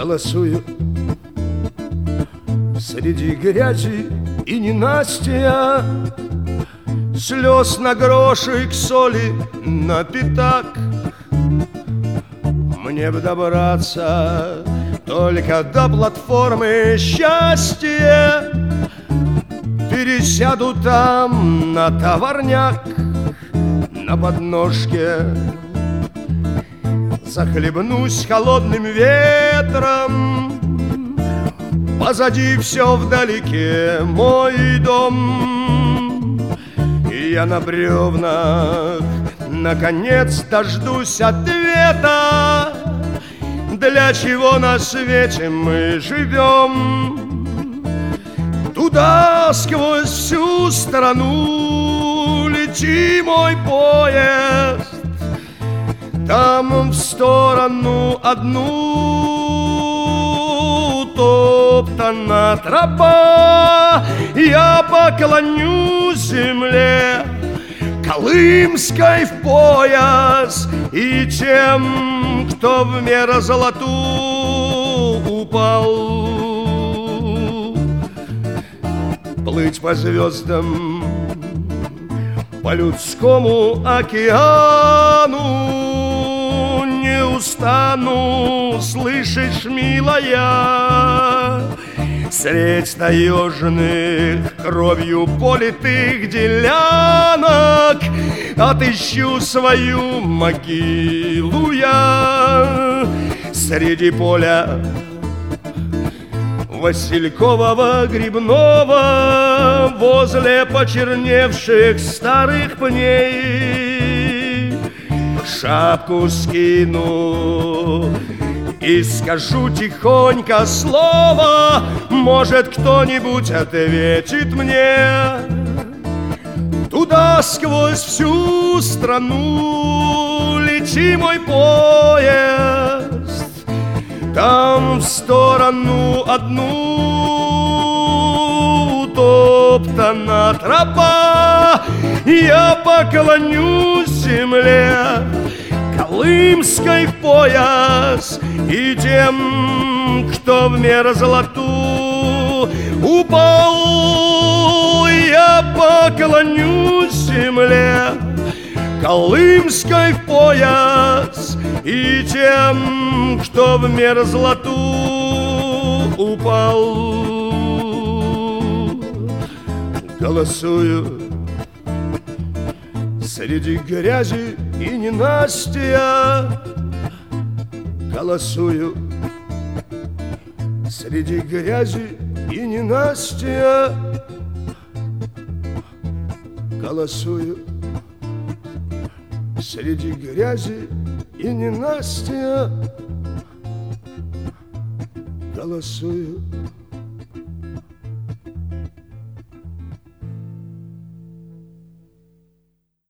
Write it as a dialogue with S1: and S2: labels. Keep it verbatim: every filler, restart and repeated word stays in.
S1: голосую среди грязи и ненастья, слез на грошик, соли на пятак. Мне б добраться только до платформы счастья, пересяду там на товарняк, на подножке захлебнусь холодным ветром. Позади все вдалеке мой дом, и я на бревнах наконец дождусь ответа, для чего на свете мы живем. Туда сквозь всю страну лети, мой поезд, там в сторону одну топтана тропа. Я поклонюсь земле колымской в пояс и тем, кто в мерзлоту упал. Плыть по звездам, по людскому океану не устану, слышишь, милая, средь таежных кровью политых делянок отыщу свою могилу я среди поля василькового грибного, возле почерневших старых пней. Шапку скину и скажу тихонько слово, может, кто-нибудь ответит мне. Туда сквозь всю страну лети, мой поезд, там в сторону одну топтана тропа. Я поклонюсь земле колымской в пояс и тем, кто в мерзлоту упал. Я поклонюсь земле колымской в пояс и тем, кто в мерзлоту упал. Голосую среди грязи и ненастья, голосую среди грязи и ненастья, голосую среди грязи и ненастья, голосую